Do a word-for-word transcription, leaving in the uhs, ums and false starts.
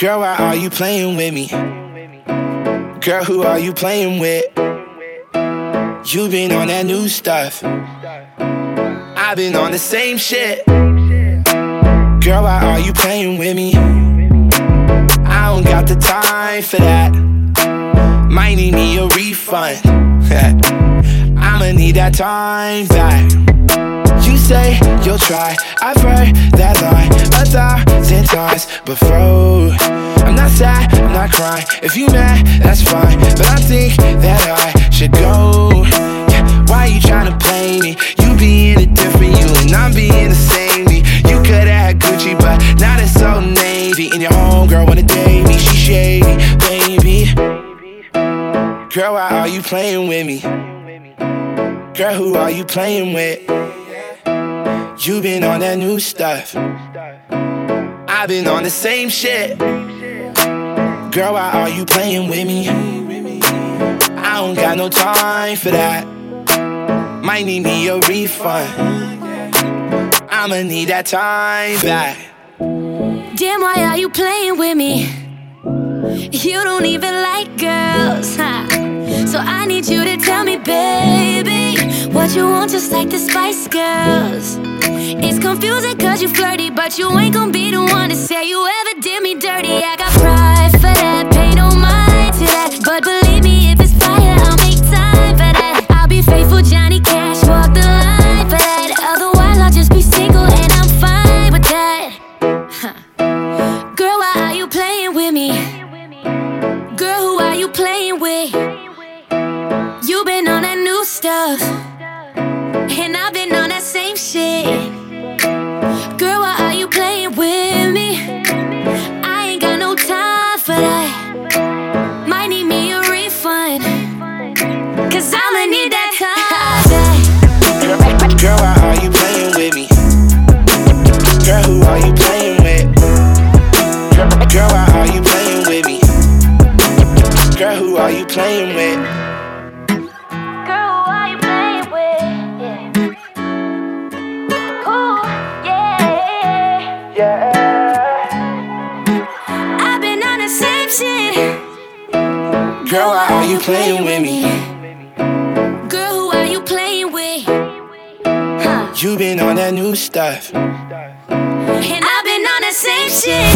Girl, why are you playing with me? Girl, who are you playing with? You been on that new stuff. I've been on the same shit. Girl, why are you playing with me? I don't got the time for that. Might need me a refund. I'ma need that time back. You say you'll try, I've heard that line a thousand times before. I'm not sad, I'm not crying. If you mad, that's fine, but I think that I should go. Yeah, why you tryna play me? You being a different you and I'm being the same me. You coulda had Gucci, but now it's so Navy. And your homegirl wanna date me, she shady, baby. Girl, why are you playing with me? Girl, who are you playing with? You been on that new stuff. I've been on the same shit. Girl, why are you playing with me? I don't got no time for that. Might need me a refund. I'ma need that time back. Damn, why are you playing with me? You don't even like girls, huh? So I need you to tell me, baby, what you want, just like the Spice Girls. It's confusing cause you flirty, but you ain't gon' be the one to say you ever did me dirty. I got pride for that, pay no mind to that. But believe me, if it's fire, I'll make time for that. I'll be faithful, Johnny Cash, walk the line for that. Otherwise, I'll just be single and I'm fine with that. Huh. Girl, why are you playing with me? Girl, who are you playing with? You been on that new stuff, and I've been on that same shit. Girl, why are you playing with me? I ain't got no time for that. Might need me a refund, cause I'ma need that time back. Girl, why are you playing with me? Girl, who are you playing with? Girl, why are you playing with me? Girl, who are you playing with? Girl, why are you playing with me? Girl, who are you playing with? Huh. You been on that new stuff, and I've been on that same shit.